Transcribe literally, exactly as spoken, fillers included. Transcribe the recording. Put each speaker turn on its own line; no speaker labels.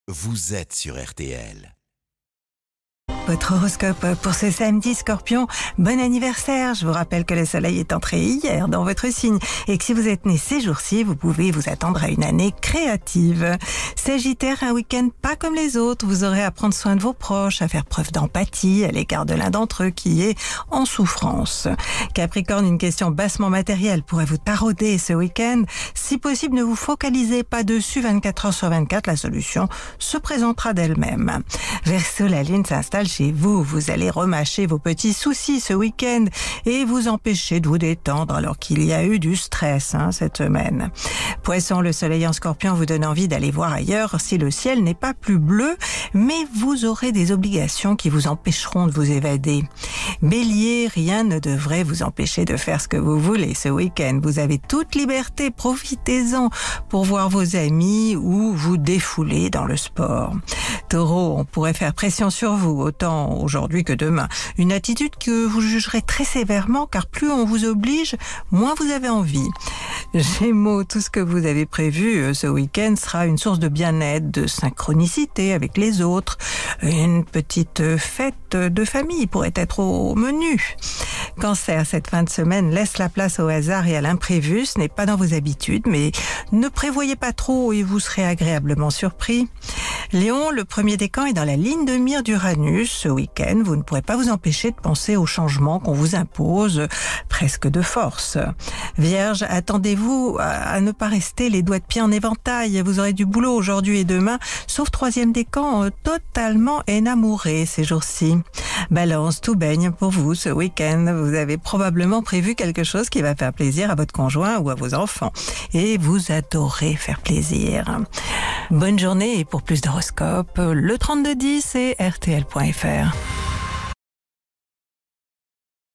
vous êtes sur R T L.
Votre horoscope pour ce samedi, Scorpion. Bon anniversaire. Je vous rappelle que le soleil est entré hier dans votre signe et que si vous êtes né ces jours-ci, vous pouvez vous attendre à une année créative. Sagittaire, un week-end pas comme les autres. Vous aurez à prendre soin de vos proches, à faire preuve d'empathie à l'égard de l'un d'entre eux qui est en souffrance. Capricorne, une question bassement matérielle pourrait vous tarauder ce week-end. Si possible, ne vous focalisez pas dessus vingt-quatre heures sur vingt-quatre. La solution se présentera d'elle-même. Verseau, la lune s'installe chez vous. Vous allez remâcher vos petits soucis ce week-end et vous empêcher de vous détendre alors qu'il y a eu du stress hein, cette semaine. Poisson, le soleil en Scorpion vous donne envie d'aller voir ailleurs si le ciel n'est pas plus bleu, mais vous aurez des obligations qui vous empêcheront de vous évader. Bélier, rien ne devrait vous empêcher de faire ce que vous voulez ce week-end. Vous avez toute liberté, profitez-en pour voir vos amis ou vous défouler dans le sport. Taureau, on pourrait faire pression sur vous, autant aujourd'hui que demain. Une attitude que vous jugerez très sévèrement, car plus on vous oblige, moins vous avez envie. Gémeaux, tout ce que vous avez prévu ce week-end sera une source de bien-être, de synchronicité avec les autres. Une petite fête de famille pourrait être au menu. Cancer, cette fin de semaine laisse la place au hasard et à l'imprévu. Ce n'est pas dans vos habitudes, mais ne prévoyez pas trop et vous serez agréablement surpris. Lion, le premier décan est dans la ligne de mire d'Uranus. Ce week-end, vous ne pourrez pas vous empêcher de penser aux changements qu'on vous impose, presque de force. Vierge, attendez-vous à ne pas rester les doigts de pied en éventail. Vous aurez du boulot aujourd'hui et demain, sauf troisième décan, totalement énamouré ces jours-ci. Balance, tout baigne pour vous ce week-end. Vous avez probablement prévu quelque chose qui va faire plaisir à votre conjoint ou à vos enfants. Et vous adorez faire plaisir. Bonne journée et pour plus d'horoscopes, le trente-deux dix et R T L point F R.